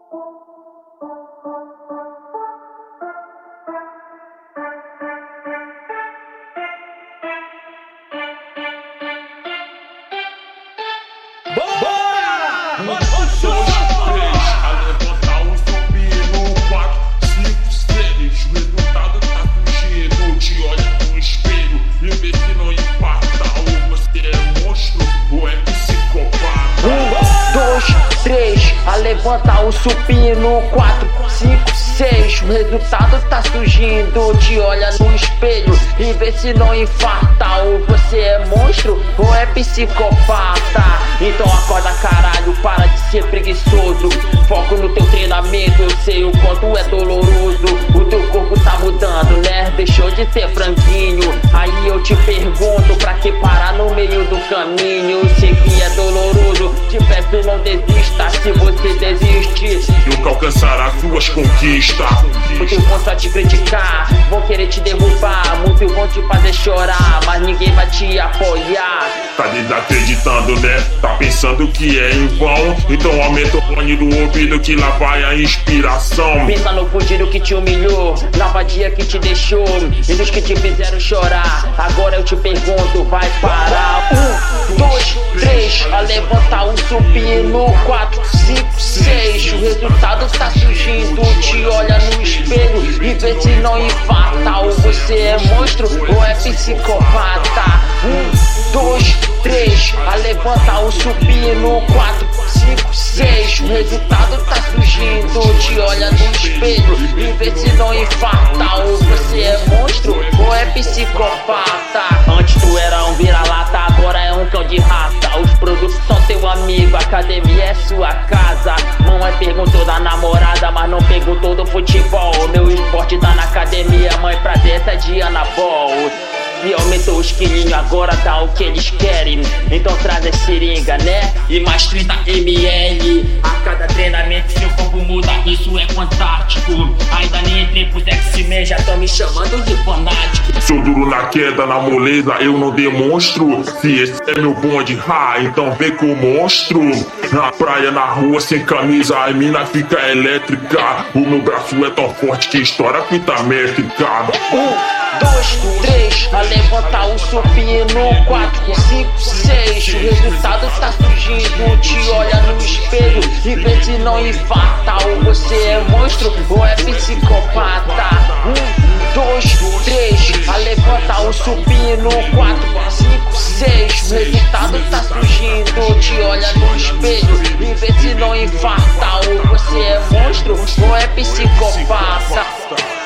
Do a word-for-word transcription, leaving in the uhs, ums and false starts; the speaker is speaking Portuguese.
Levanta o supino, quatro, cinco, seis. O resultado tá surgindo. Te olha no espelho e vê se não infarta. Ou você é monstro ou é psicopata. Então acorda, caralho, para de ser preguiçoso. Foco no teu treinamento, eu sei o quanto é doloroso. O teu corpo tá mudando, né? Deixou de ser franguinho. Aí eu te pergunto, pra que parar no meio do caminho? Sei que é doloroso, te peço não desista. Se você desiste, nunca alcançará suas conquistas. muitos vão só te criticar, vão querer te derrubar. Muitos vão te fazer chorar, mas ninguém vai te apoiar. Tá desacreditando, né? Tá pensando que é em vão? Então aumenta o fone do ouvido que lá vai a inspiração. Pensa no fudido que te humilhou, na vadia que te deixou e nos que te fizeram chorar. Agora eu te pergunto, vai parar? Um, dois, três, a levantar o supino. Quatro, cinco, seis. O resultado tá surgindo. Te olha no espelho e vê se não infarta. Ou você é monstro ou é psicopata. Um, dois, três, a levanta o supino. Quatro, cinco, seis. O resultado tá surgindo. Te olha no espelho e vê se não infarta. Ou você é monstro ou é psicopata. Antes tu era um vira-lata, agora é um cão de raça. Os produtos são teu amigo, a academia é sua casa. Mãe perguntou da namorada, mas não perguntou do futebol. O meu esporte tá na academia, mãe, pra dessa de anabol. E aumentou os quilinhos, agora dá o que eles querem. Então traz a seringa, né? E mais trinta mililitros a cada treinamento, seu corpo muda, isso é fantástico. Ainda nem entrei pros X-Men, já tão me chamando de fanático. Sou duro na queda, na moleza, eu não demonstro. Se esse é meu bonde, ha, então vem com o monstro. Na praia, na rua, sem camisa, a mina fica elétrica. O meu braço é tão forte que estoura a fita métrica. Um, dois, três, a levantar o supino. Quatro, cinco, seis. O resultado tá surgindo. Te olha no espelho e vê se não infarta. Ou você é monstro ou é psicopata. Um, dois, três, a levantar o supino. Quatro, cinco, seis. O resultado tá surgindo. Te olha no espelho e vê se não infarta. Ou você é monstro ou é psicopata.